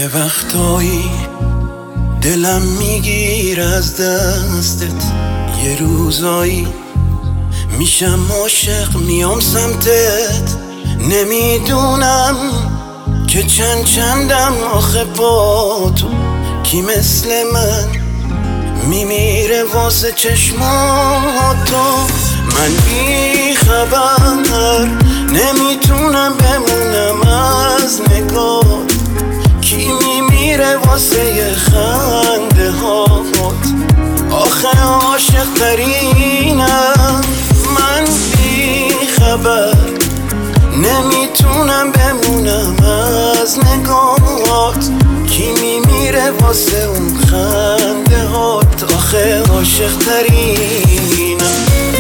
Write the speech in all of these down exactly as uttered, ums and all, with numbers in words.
یه وقتایی دلم میگیر از دستت، یه روزایی میشم عاشق میام سمتت. نمیدونم که چند چندم آخه با تو، کی مثل من میمیره واسه چشماتو. من بی خبر نمیتونم بمونم از نگاه، کی میمیره واسه یه خنده هات. آخه عاشق ترینم من، بی خبر نمیتونم بمونم از نگاهات، کی میمیره واسه اون خنده هات. آخه عاشق ترینم.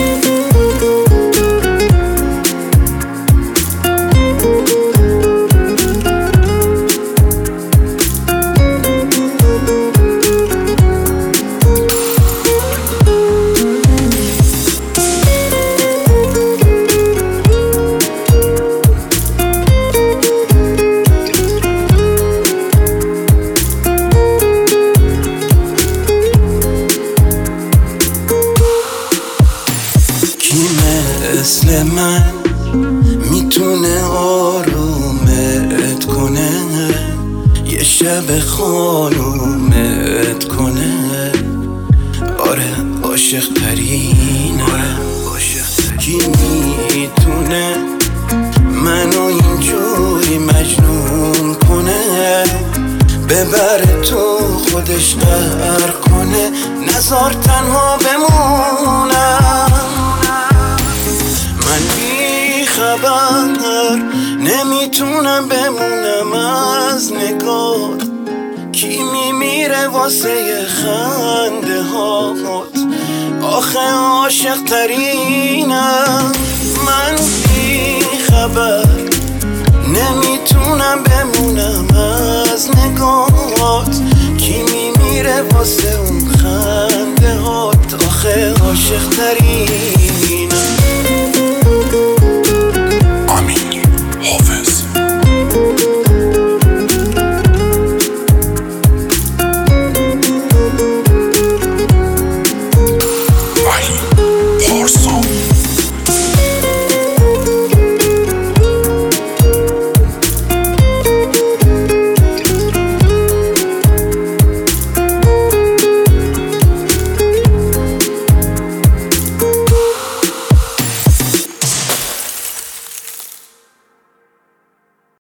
مثل من میتونه آرومت کنه، یه شب خانومت کنه. آره عاشق ترینه. کی میتونه منو اینجوری مجنون کنه، ببره تو خودش غرق کنه، نذار تنها بمونم. من بی خبر نمیتونم بمونم از نگاه، کی میمیره واسه یه خنده هات. آخه عاشق ترینم من، بی خبر نمیتونم بمونم از نگاهات، کی میمیره واسه اون خنده هات. آخه عاشق ترینم.